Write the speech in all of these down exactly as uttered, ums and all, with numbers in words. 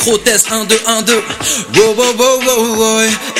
micro test un deux un deux. Wow wow wow wow wow.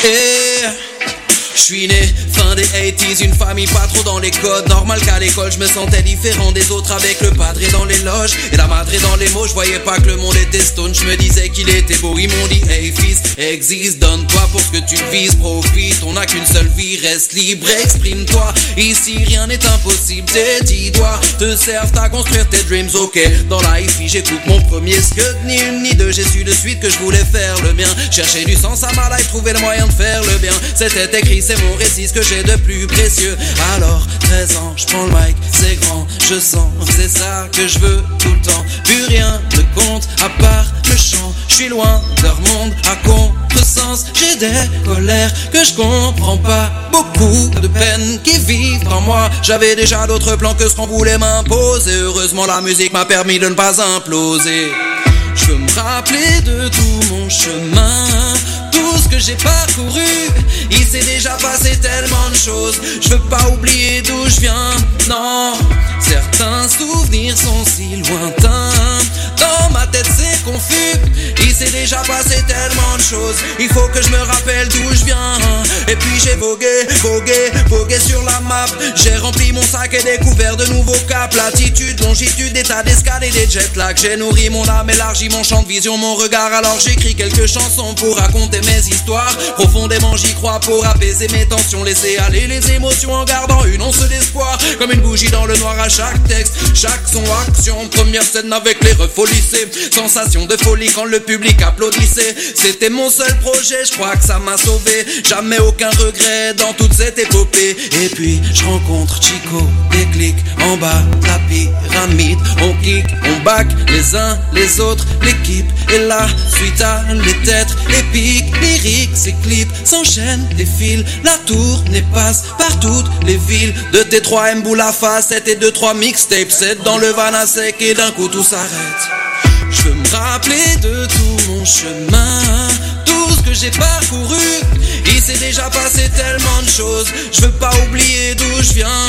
Eh. J'suis né fin des eighties, une famille pas trop dans les codes. Normal qu'à l'école je me sentais différent des autres, avec le padré dans les loges et la madré dans les mots. Je voyais pas que le monde était stone, je me disais qu'il était beau. Ils m'ont dit hey fils, existe, donne-toi pour ce que tu vises, profite. On n'a qu'une seule vie, reste libre, exprime-toi. Ici rien n'est impossible, tes dix doigts te servent à construire tes dreams. Ok, dans la hi-fi j'écoute mon premier skut, ni une ni deux, j'ai su de suite que je voulais faire le bien. Chercher du sens à ma life, trouver le moyen de faire le bien. C'était écrit, c'est mon récit, ce que j'ai de plus précieux. Alors, treize ans, je prends le mic, c'est grand, je sens, c'est ça que je veux tout le temps. Plus rien ne compte à part le chant. Je suis loin de leur monde à contresens. J'ai des colères que je comprends pas, beaucoup de peines qui vivent en moi. J'avais déjà d'autres plans que ce qu'on voulait m'imposer. Heureusement la musique m'a permis de ne pas imploser. Je veux me rappeler de tout mon chemin, tout ce que j'ai parcouru. Il s'est déjà passé tellement de choses, je veux pas oublier d'où je viens, non. Certains souvenirs sont si lointains, dans ma tête c'est confus. Il s'est déjà passé tellement de choses, il faut que je me rappelle d'où je viens. Et puis j'ai vogué, vogué, vogué sur la map. J'ai rempli mon sac et découvert de nouveaux caps. Latitude, longitude, état d'escale et des jet lags. J'ai nourri mon âme, élargi mon champ de vision, mon regard. Alors j'écris quelques chansons pour raconter mes histoires. Profondément j'y crois pour apaiser mes tensions, laisser aller les émotions en gardant une once d'espoir. Comme une bougie dans le noir à chaque texte, chaque son, action. Première scène avec les refs au lycée, sensation de folie quand le public applaudissait. C'était mon seul projet, je crois que ça m'a sauvé. Jamais aucun regret dans toute cette épopée. Et puis je rencontre Chico, déclic en bas de la pyramide. On kick, on back les uns les autres, l'équipe est là, suite à les têtes épiques. Lyrique, ces clips s'enchaînent, défilent, la tournée passe par toutes les villes. De T trois M boule à face, sept et deux trois mixtapes, sept dans le van à sec et d'un coup tout s'arrête. Je veux me rappeler de tout mon chemin, tout ce que j'ai parcouru. Il s'est déjà passé tellement de choses, je veux pas oublier d'où je viens.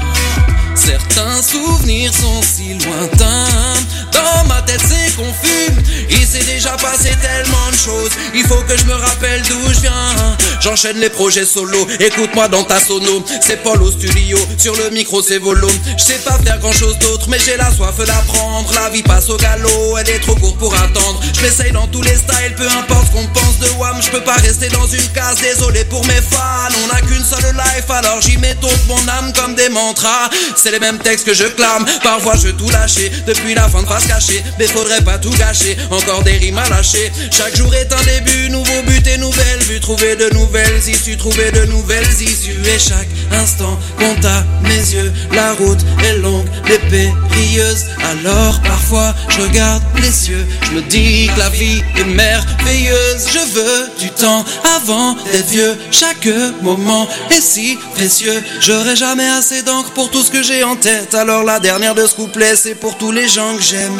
Certains souvenirs sont si lointains, dans ma tête c'est confus. Il s'est déjà passé tellement de choses, il faut que je me rappelle d'où je viens. J'enchaîne les projets solo, écoute-moi dans ta sono. C'est Paul au studio, sur le micro c'est volo. Je sais pas faire grand chose d'autre, mais j'ai la soif d'apprendre. La vie passe au galop, elle est trop courte pour attendre. Je m'essaye dans tous les styles, peu importe ce qu'on pense de Wham. Je peux pas rester dans une case, désolé pour mes fans. On a qu'une seule life, alors j'y mets toute mon âme comme des mantras. C'est les mêmes textes que je clame, parfois je veux tout lâcher. Depuis la fin de face cachée, mais faudrait pas tout gâcher. Encore des rimes à lâcher, chaque jour est un début. Nouveau but et nouvelle vue, trouver de nouvelles issues, trouver de nouvelles issues. Et chaque instant compte à mes yeux. La route est longue, l'épée périlleuse. Alors parfois je regarde les cieux, je me dis que la vie est merveilleuse. Je veux du temps avant d'être vieux, chaque moment est si précieux. J'aurai jamais assez d'encre pour tout ce que j'ai en tête. Alors la dernière de ce couplet, c'est pour tous les gens que j'aime.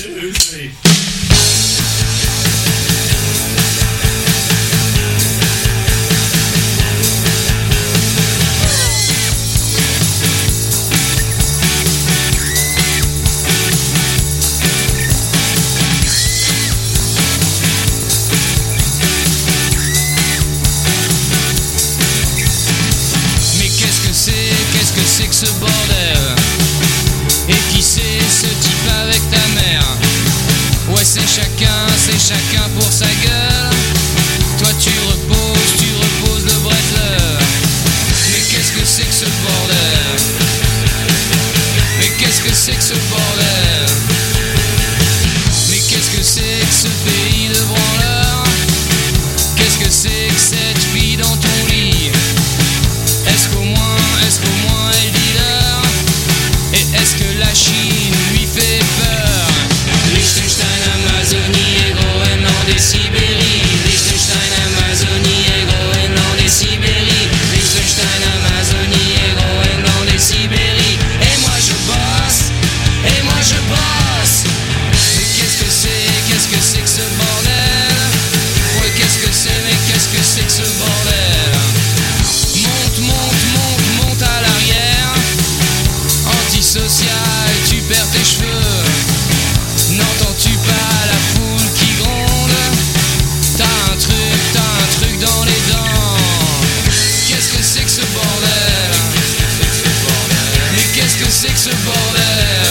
Chacun pour sa gueule. Toi tu reposes, tu reposes le bretleur. Mais qu'est-ce que c'est que ce bordel? Mais qu'est-ce que c'est que ce bordel? Mais qu'est-ce que c'est que ce pays de branleurs? Qu'est-ce que c'est que cette fille dans ton lit? Est-ce qu'au moins, est-ce qu'au moins elle dit l'heure? Et est-ce que la Chine lui fait peur? Liechtenstein, Amazonie, Groenland et Sibérie. Liechtenstein, Amazonie et Groenland et Sibérie. Liechtenstein, Amazonie et Groenland et Sibérie. Et moi je bosse, et moi je bosse. Mais qu'est-ce que c'est, qu'est-ce que c'est que ce bordel? Ouais, qu'est-ce que c'est, mais qu'est-ce que c'est que ce bordel? Monte, monte, monte, monte à l'arrière. Antisocial, tu perds tes cheveux. N'entends-tu pas la foule qui gronde? T'as un truc, t'as un truc dans les dents. Qu'est-ce que c'est que ce bordel? Mais qu'est-ce que c'est que ce bordel?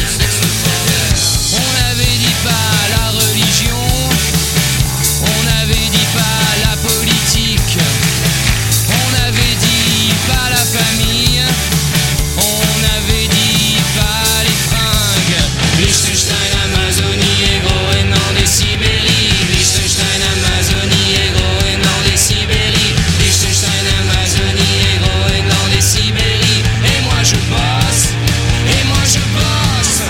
On n'avait dit pas la religion, on n'avait dit pas la politique, on n'avait dit pas la famille, on n'avait dit pas les fringues. Liechtenstein, Amazonie et Groenland et Sibérie. Liechtenstein, Amazonie et Groenland et Sibérie. Liechtenstein, Amazonie et Groenland et Sibérie. Et moi je bosse, et moi je bosse.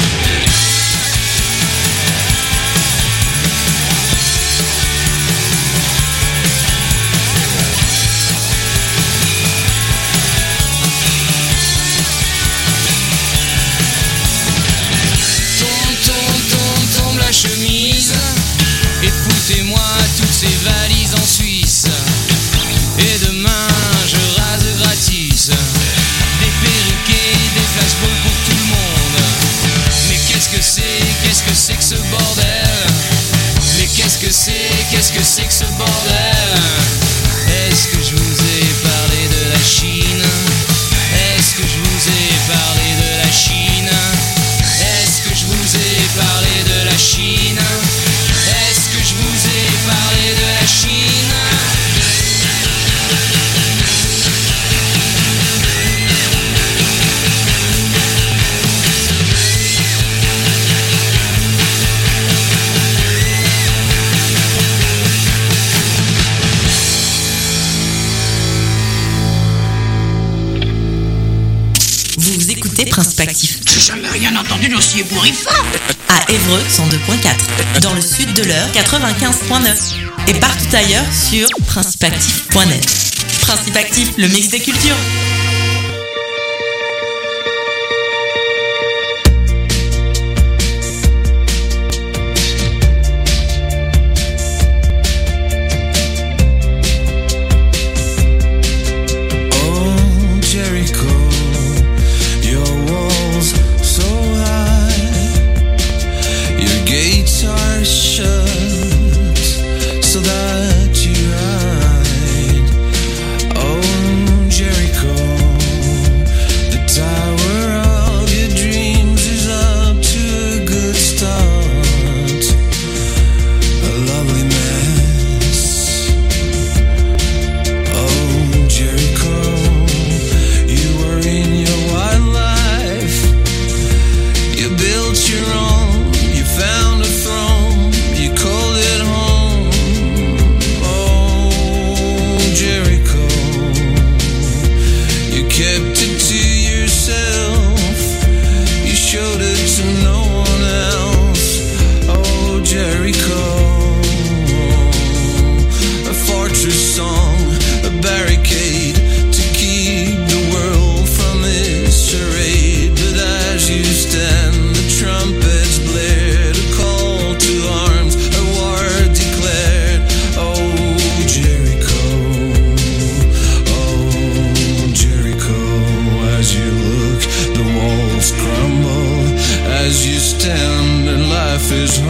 Tombe, tombe, tombe, tombe la chemise. Et foutez-moi toutes ces valises en Suisse. Et demain je rase gratis. Des perruques et des flashballs pour tout le monde. Mais qu'est-ce que c'est, qu'est-ce que c'est que ce bordel? Mais qu'est-ce que c'est, qu'est-ce que c'est que ce bordel? Est-ce que je vous ai parlé de la Chine? Est-ce que je vous ai parlé de la Chine? Est-ce que je vous ai parlé de la Chine? Est-ce que je vous ai parlé de la Chine? Vous écoutez Principe Actif. J'ai jamais rien entendu d'aussi ébouriffant. À Évreux, cent deux virgule quatre. Dans le sud de l'Eure, quatre-vingt-quinze virgule neuf. Et partout ailleurs sur principe actif point net. Principe Actif, le mix des cultures. Your own, you found a throne, you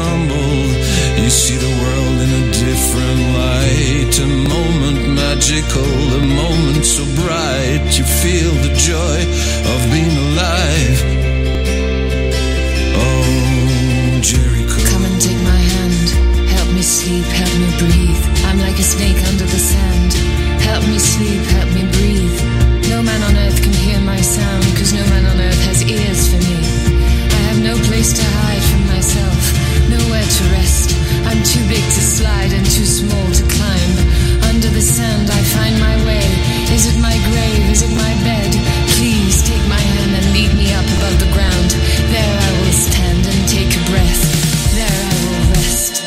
humbled, you see the world in a different light. A moment magical, a moment so bright, you feel the joy of being alive. Oh, Jericho. Come and take my hand, help me sleep, help me breathe. I'm like a snake under the sand. Help me sleep, help me breathe. No man on earth can hear my sound, cause no man on earth has ears for me. I have no place to hide from myself, nowhere to rest. I'm too big to slide and too small to climb. Under the sand I find my way. Is it my grave, is it my bed? Please take my hand and lead me up above the ground. There I will stand and take a breath. There I will rest.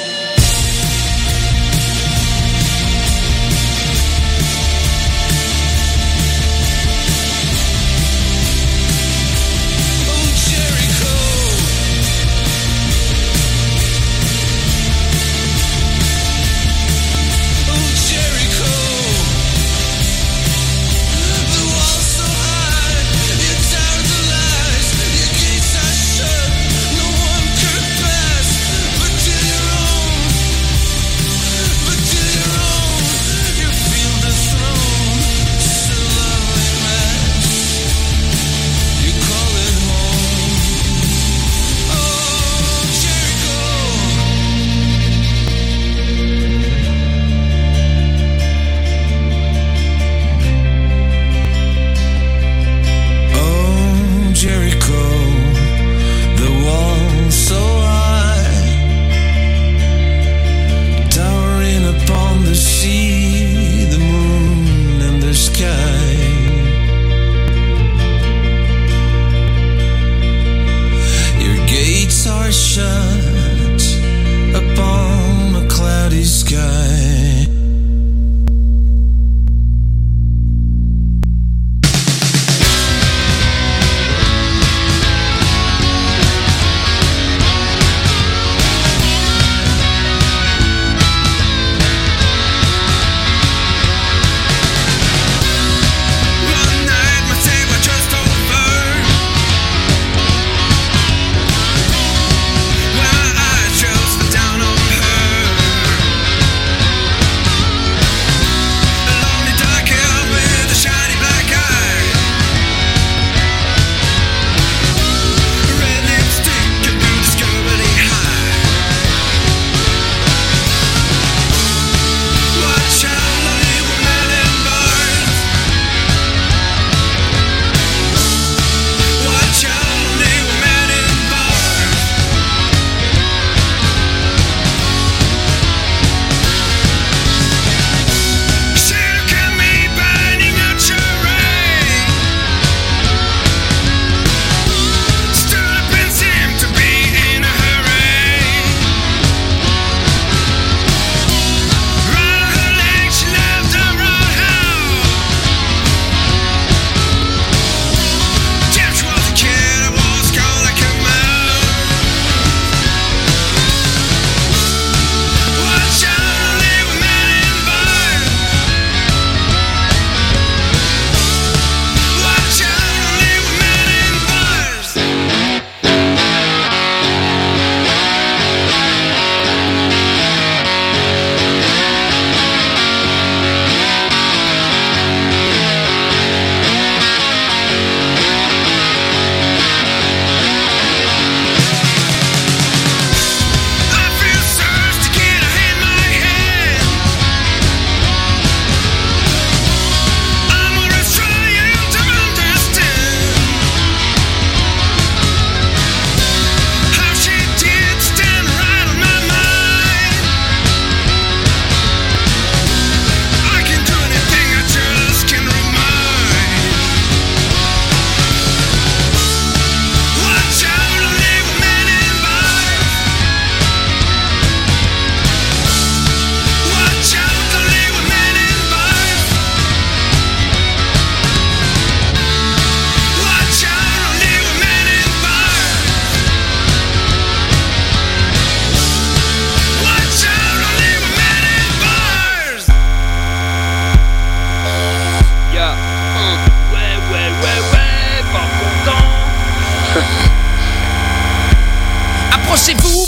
Approchez-vous, venez voir.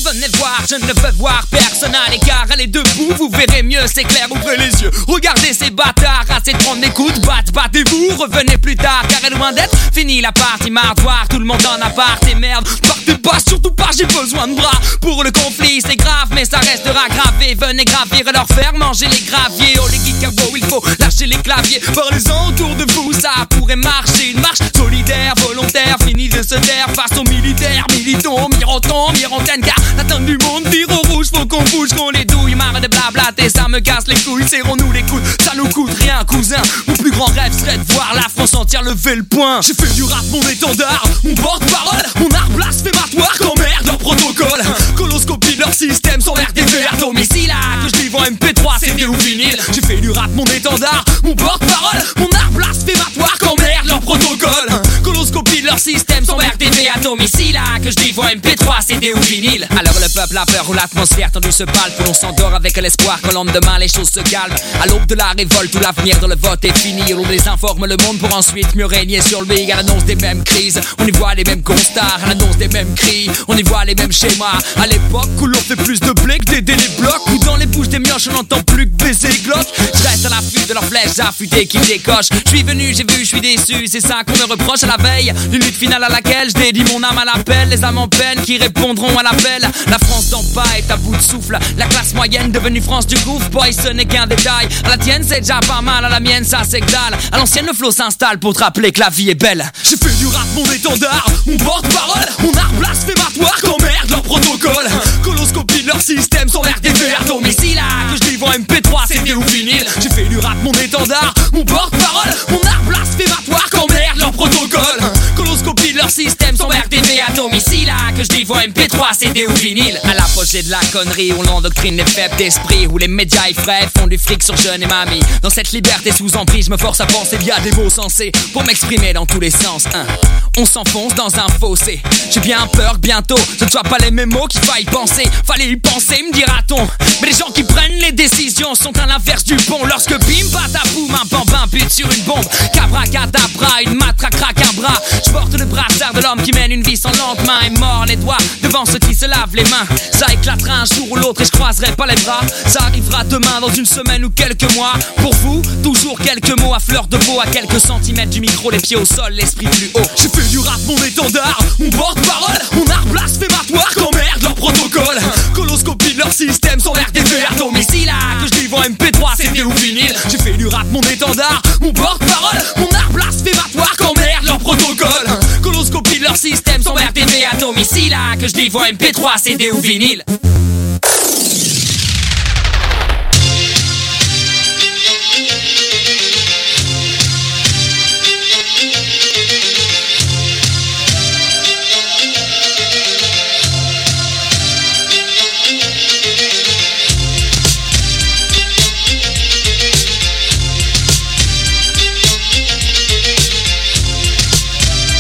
voir, je ne veux voir personne à l'écart. Allez debout, vous verrez mieux, c'est clair, ouvrez les yeux. Regardez ces bâtards, assez de prendre des coups de batte. Battez-vous, revenez plus tard, car est loin d'être fini la partie. Marre de voir tout le monde en appart et merde. Partez pas, surtout pas, j'ai besoin de bras. Pour le conflit, c'est grave, mais ça restera gravé. Venez gravir et leur faire manger les graviers. Oh les geeks, il faut lâcher les claviers. Parlez-en autour de vous, ça pourrait marcher. Une marche solidaire, volontaire, fini de se taire face aux militaires. Militons, mirotons, mirontaine, car l'atteinte du monde vire au rouge. Faut qu'on bouge, qu'on les douille. Marre de blablater, ça me casse les couilles. Serrons-nous les coudes, ça nous coûte rien, cousin. Mon plus grand rêve serait de voir la France entière lever le poing. J'ai fait du rap mon étendard, mon porte-parole, mon art blasphématoire. Qu'emmerde leur protocole, coloscopie leur système sans R D V à domicile. Que je livre en M P trois, C D ou vinyle. J'ai fait du rap mon étendard, mon porte-parole, mon art blasphématoire. Qu'emmerde leur protocole, coloscopie leur système sans R D V à domicile. Que je livre en M P trois, C D ou vinyle. Alors le peuple a peur ou l'atmosphère tendue se palpe. On s'endort avec l'espoir que le lendemain les choses se calment. À l'aube de la révolte où l'avenir de le vote est fini, on désinforme le monde pour ensuite mieux régner sur lui. À l'annonce des mêmes crises, on y voit les mêmes constats. À l'annonce des mêmes cris, on y voit les mêmes schémas. À l'époque où l'on fait plus de blé que d'aider les blocs, ou dans les bouches des mioches on n'entend plus que baiser les glottes. Je reste à l'affût de leurs flèches affûtées qui décochent. Je suis venu, j'ai vu, je suis déçu, c'est ça qu'on me reproche à la veille d'une lutte finale à laquelle je dédie mon âme à l'appel. Les âmes en peine qui répondront à l'appel. La France d'en bas est à bout de souffle. La classe moyenne devenue France du gouffre, boy ce n'est qu'un détail. À la tienne c'est déjà pas mal, à la mienne ça c'est que dalle. À l'ancienne le flow s'installe pour te rappeler que la vie est belle. J'ai fait du rap mon étendard, mon porte-parole, mon art blasphématoire. Qu'emmerde leur protocole, coloscopie de leur système sans R D V à domicile. Que je livre en M P trois, C D ou vinyle. J'ai fait du rap mon étendard, mon porte-parole, mon art blasphématoire. Qu'emmerde leur protocole, coloscopie de leur système sans R D V à domicile. Que je livre en M P trois, C D ou vinyle. À l'apogée de la connerie où l'endoctrine les faibles d'esprit, où les médias effraient font du fric sur jeunes et mamies. Dans cette liberté sous emprise, je me force à penser via des mots sensés pour m'exprimer dans tous les sens. hein. On s'enfonce dans un fossé. J'ai bien peur que bientôt ce ne soit pas les mêmes mots qu'il faille penser. Fallait y penser, me dira-t-on. Mais les gens qui prennent les décisions sont à l'inverse du bon. Lorsque bim bataboum, un bambin bute sur une bombe. Cabracadabra, une matraque craque un bras. Je porte le brassard de l'homme qui mène une vie sans lendemain et mord les doigts devant ceux qui se lavent les mains. Ça éclatera un jour ou l'autre et je croiserai pas les bras. Ça arrivera demain, dans une semaine ou quelques mois. Pour vous, toujours quelques mots à fleur de peau, à quelques centimètres du micro, les pieds au sol, l'esprit plus haut. J'ai fait du rap mon étendard, mon porte-parole, mon art blasphématoire. Qu'emmerde leur protocole, coloscopie de leur système sans R D V à domicile. Que je livre en M P trois, C D ou vinyle. J'ai fait du rap mon étendard, mon porte-parole, mon art blasphématoire. Qu'emmerde leur protocole, coloscopie de leur système sans R D V à domicile. Que je livre en M P trois, C D ou vinyle.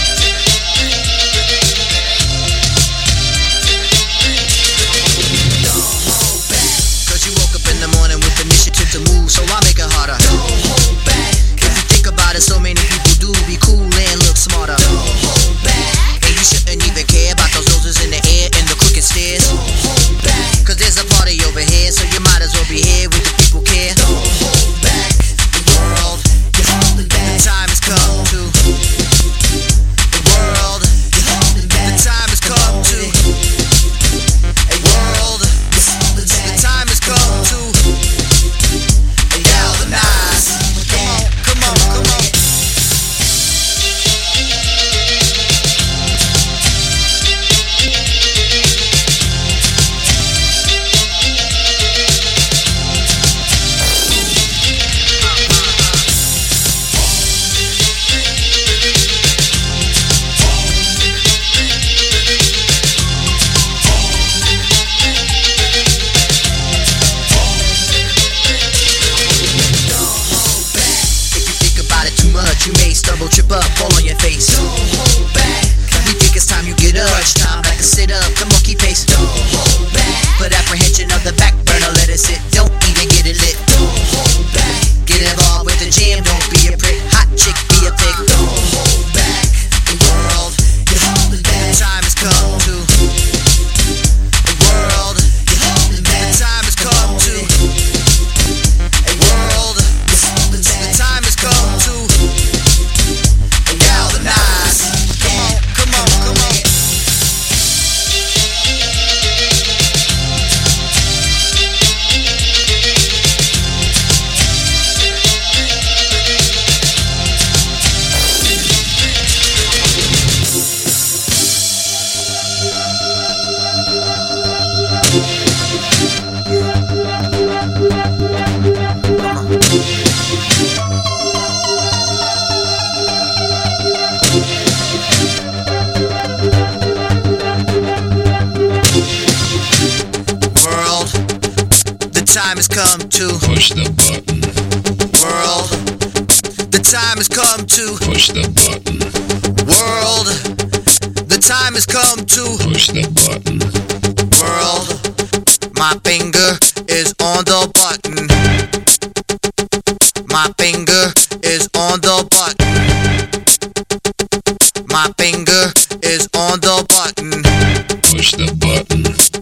Don't time has come to push the button. World, the time has come to Push the button. World, the time has come to Push the button. World, my finger is on the button. My finger is on the button. My finger is on the button. Push the button.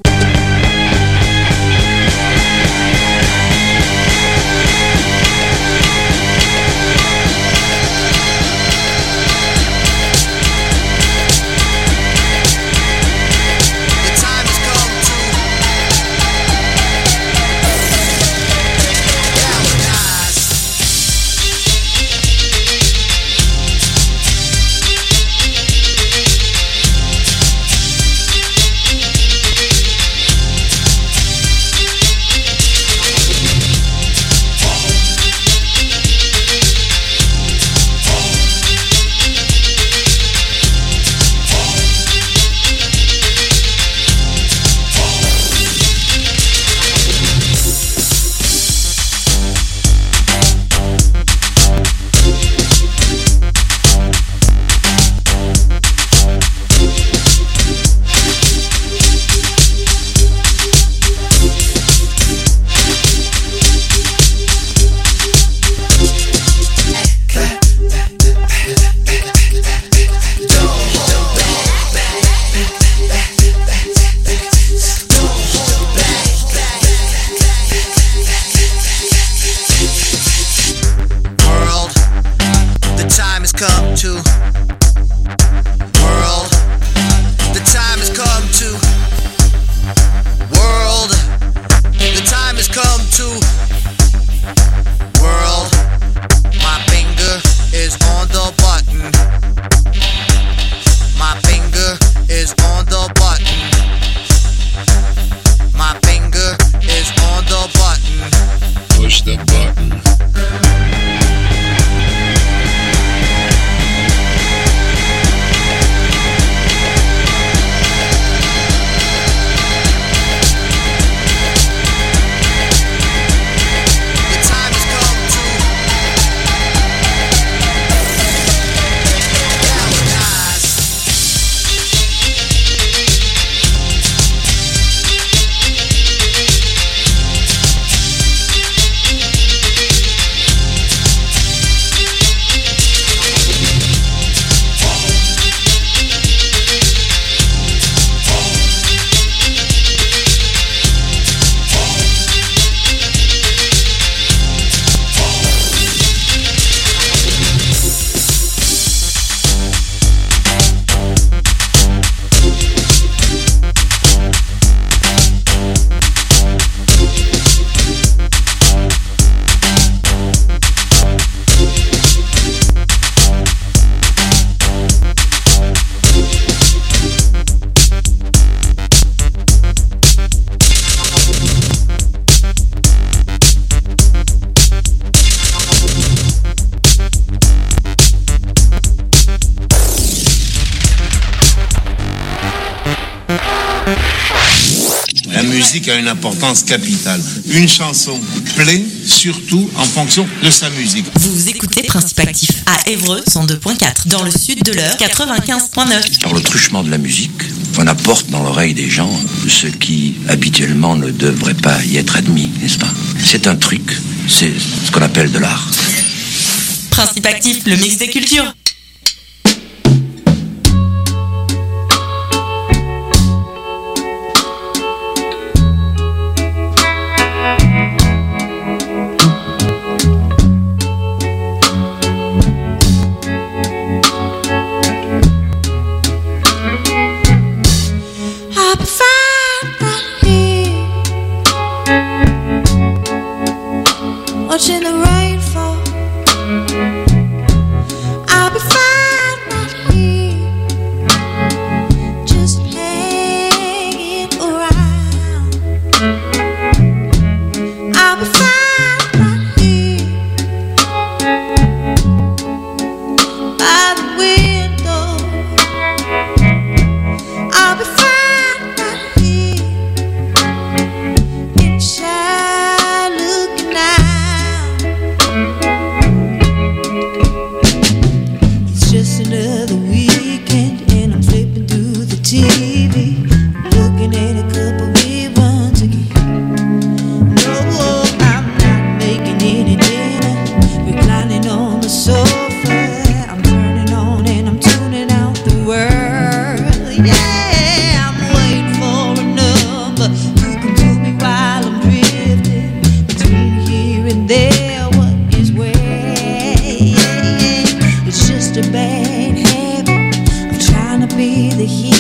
musique a une importance capitale. Une chanson plaît surtout en fonction de sa musique. Vous écoutez Principe Actif à Évreux cent deux point quatre, dans le sud de l'Eure quatre-vingt-quinze point neuf. Par le truchement de la musique, on apporte dans l'oreille des gens ce qui habituellement ne devrait pas y être admis, n'est-ce pas? C'est un truc, c'est ce qu'on appelle de l'art. Principe Actif, le mix des cultures.